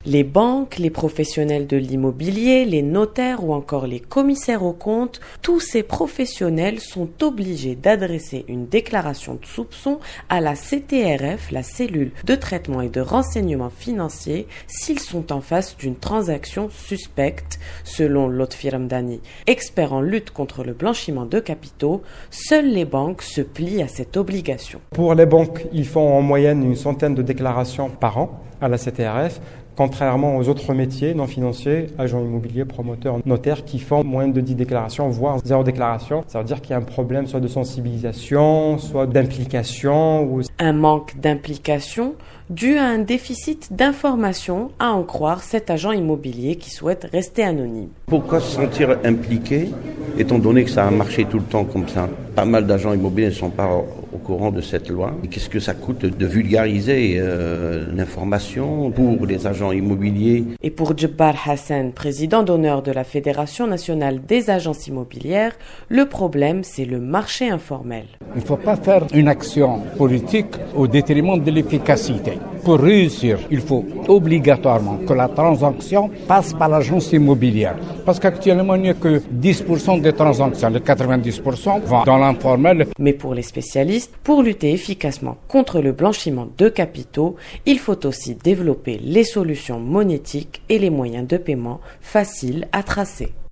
Les banques, les professionnels de l'immobilier, les notaires ou encore les commissaires aux comptes, tous ces professionnels sont obligés d'adresser une déclaration de soupçon à la CTRF, la cellule de traitement et de renseignement financier, s'ils sont en face d'une transaction suspecte. Selon Lotfi Ramdani, expert en lutte contre le blanchiment de capitaux, seules les banques se plient à cette obligation. Pour les banques, ils font en moyenne une centaine de déclarations par an à la CTRF. Contrairement aux autres métiers non financiers, agents immobiliers, promoteurs, notaires, qui font moins de 10 déclarations, voire 0 déclaration. Ça veut dire qu'il y a un problème soit de sensibilisation, soit d'implication. Un manque d'implication dû à un déficit d'information, à en croire cet agent immobilier qui souhaite rester anonyme. Pourquoi se sentir impliqué, étant donné que ça a marché tout le temps comme ça? Pas mal d'agents immobiliers ne sont pas au courant de cette loi. Et qu'est-ce que ça coûte de vulgariser l'information pour les agents immobiliers? Et pour Djebbar Hassan, président d'honneur de la Fédération nationale des agences immobilières, le problème, c'est le marché informel. Il ne faut pas faire une action politique au détriment de l'efficacité. Pour réussir, il faut obligatoirement que la transaction passe par l'agence immobilière. Parce qu'actuellement, il n'y a que 10% des transactions. Les 90% vont dans l'informel. Mais pour les spécialistes, pour lutter efficacement contre le blanchiment de capitaux, il faut aussi développer les solutions monétiques et les moyens de paiement faciles à tracer.